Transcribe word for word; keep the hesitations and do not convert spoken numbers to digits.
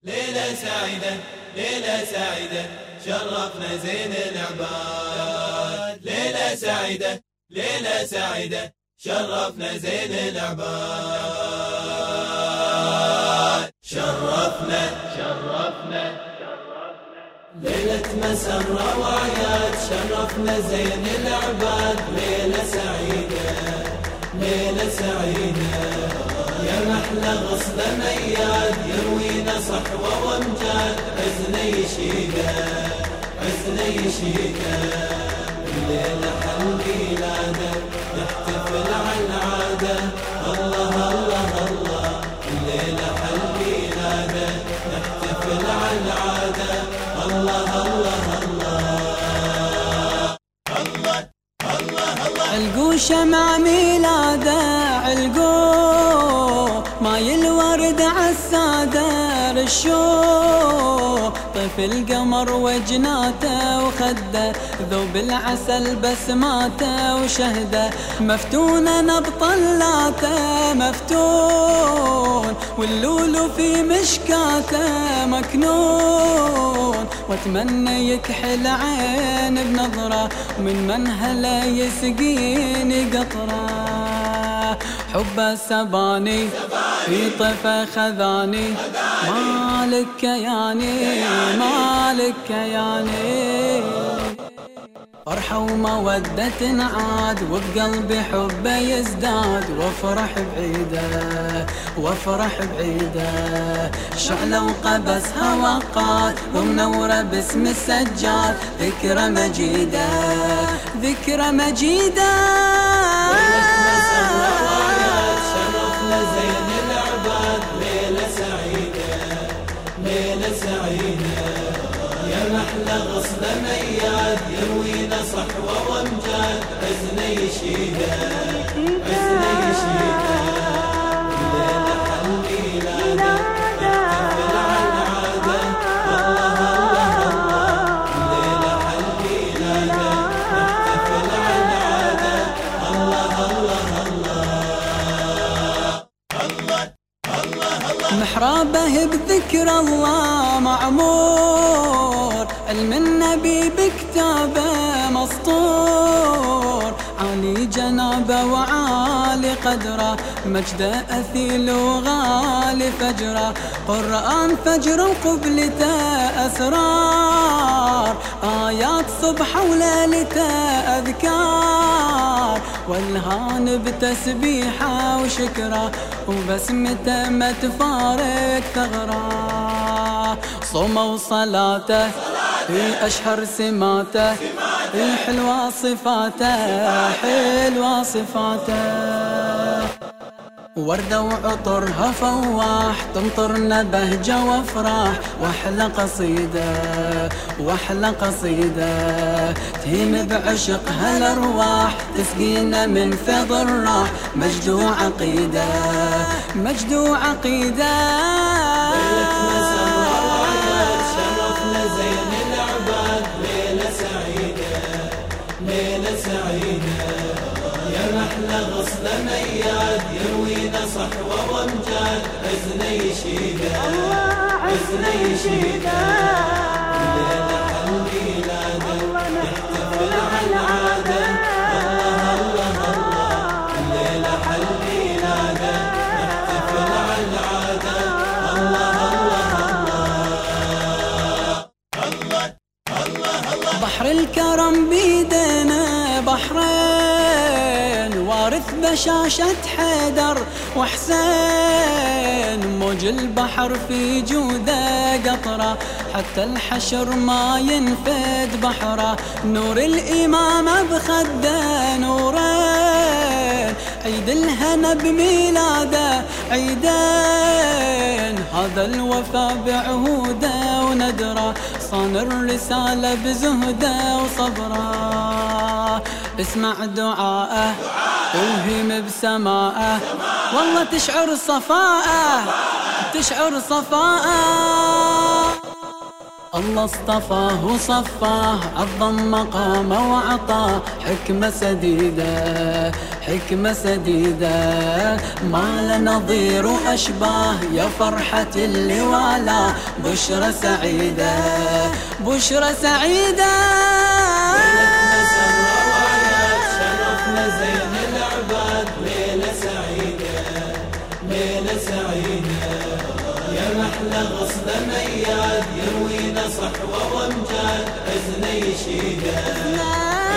ليلة سعيدة ليلة سعيدة شرفنا زين العباد. ليلة سعيدة ليلة سعيدة شرفنا زين العباد. شرفنا شرفنا ليلة مسرة وعياد شرفنا زين العباد. ليلة سعيدة ليلة سعيدة يا محلى غصن مياد يروينا صحوة وامجاد. عزنا يشيده عزنا يشيده الليلة حل ميلاده نحتفل على العادة. الله الله الله الليلة حل ميلاده نحتفل على العادة. الله الله الله الله الله الله علقوا شمع ميلاده علقوا ماي الورد عالسادة رشوا طيف القمر وجناته وخده ذوب العسل بسماته وشهده. مفتون نبطلاته مفتون واللولو في مشكاته مكنون. واتمنى يكحل عين بنظره ومن منهله يسقيني قطره. حب السباني في طفى خذاني مالك كياني مالك كياني. فرحة ومودة عاد وبقلبي حبه يزداد. وافرح بعيده وافرح بعيده شعلة وقبسها وقات ومنورة باسم السجاد. ذكرى مجيدة ذكرى مجيدة شرفنا زين العباد. ليلة سعيدة ليلة سعيدة يا محلى غصن مياد يروينا صحوة وامجاد. عزنا يشيده عزنا يشيده الليلة حل ميلاده نحتفل على العادة. الله الله الله الليلة حل ميلاده نحتفل على العادة. الله الله الله الله الله محرابه بذكر الله معمور. علم النبي بكتابه مسطور. عالي جنابه وعالي قدره مجده أثيل وغالي فجره. قرآن فجر وقبلته أسرار آيات صبح وليلته أذكار. والهان بتسبيحه وشكره وبسمته ما تفارق ثغره. صومه وصلاته في أشهر سماته في حلوة صفاته حلوة صفاته. وردة وعطرها فواح تمطرنا بهجة وافراح. واحلى قصيدة واحلى قصيدة تهيم بعشقها الارواح. تسقينا من فيض الراح مجد وعقيدة مجد وعقيدة. ليلة مسرة وعياد شرفنا زين العباد. ليلة سعيدة ليلة سعيدة يا محلى غصن مياد يروينا صحوة وامجاد. عزنا يشيده عزنا يشيده الليلة حل ميلاده نحتفل على العادة. الله الله الله الليلة حل ميلاده نحتفل على العادة. الله الله الله الله الله بحر الكرم بيدنا بحرين وارث بشاشة حيدر وحسين. موج البحر في جوده قطرة حتى الحشر ما ينفد بحره. نور الإمامة بخده نورين. عيد الهنا بميلاده عيدين. هذا الوفا بعهوده وندره صان الرسالة بزهده وصبره. اسمع دعاءه وهم بسماءه والله تشعر صفاءه تشعر صفاءه. الله اصطفاه وصفاه عظم مقامه وعطاه حكمة سديدة حكمة سديدة ما له نظير وأشباه يا فرحة اللي والاه بشرى سعيدة بشرى سعيدة ليلتنا سمرة وعياد شرفنا زين العباد ليلة سعيدة ليلة سعيدة يا محلى غصن مياد يروينا صحوة وامجاد حزن يشيده